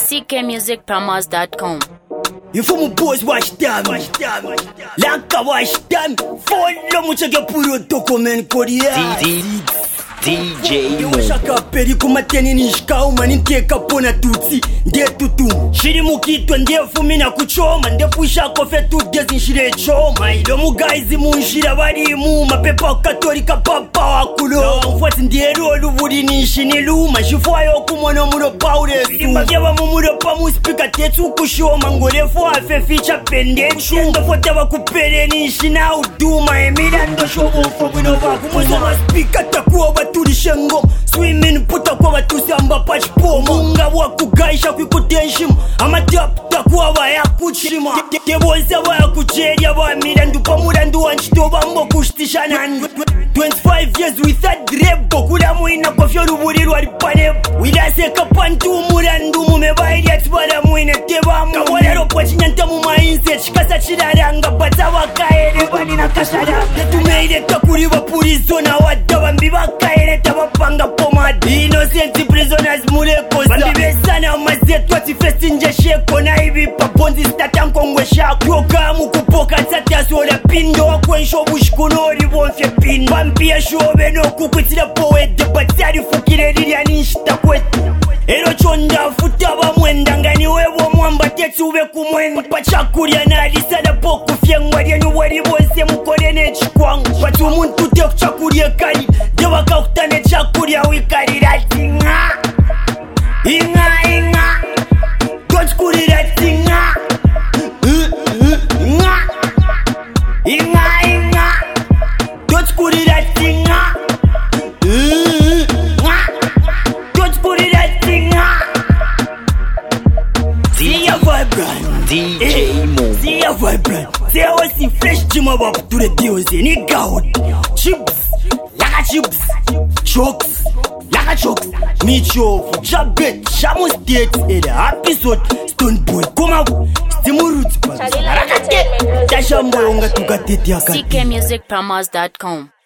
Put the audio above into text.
ckmusicpromos.com. You from a boys watch them. Lanka watch them. Follow mucho que puro document kodia. DJ Mo shaka peri kumateni nishika umani nteka pona tutsi nde tutu shiri mukitwa nde fumina kuchoma nde pusha kofe tudezi nshire choma ilo mu guys munshira bari mu mapepa katolika papa wakulo mfwati ndiero luburi nishini luma shifwayo kumona mulo Paulus imabyaba mu mulo pa mu speaker tetsu kushoma ngolefo afe feature pende shunga fota bakupere nishina uduma emirando shobo fobino bakumuzo speaker takuwa tulishengo swimming puta kwa batusamba pachpo munga wakugaisha kwikutenshim amatap takuwa bayakuchima teboza bayakucheria bamirandu pamurandu wanchitoba mbo kushtishana 25 years with that drebo kula muina kofyo ruburi rwalipane wilaseka pantu murandu mumebaili atibala muina tebamu kabolero pochinyanta mu mindset chikasa chiraranga bata bakaere banina kashara tumeire takuri bapurizo na wadaba mbibakaere tabapanga pomadi innocent prisoners mulekosa mbibesana mazetu atifesti nje sheko na hivi paponzi statanko shako kamu kupoka tatasola pindo wakwensho bushkunori bonfye pindo pampia shobe no kukwitira poete batari fukire lilia nishita kwete ero chonda futa bamwenda ngani webo mwamba tetube kumwenda pachakulia na alisada poku fyengwa lyenu wali bonse mukolene chikwangu patu muntu te kuchakulia kali dewa kautane chakulia wikarira tinga inga tochkurira tinga inga tochkurira tinga tochkurira tinga Sia vibrant DJ Mo Sia vibrant Sia wasi fresh jima babu ture diyoze ni gout chips laka chips chokes laka chokes michofu jabet shamu state eda episode stone boy kuma stimuruts pa rakate tashambo nga tukatete akati ckmusicpromos.com.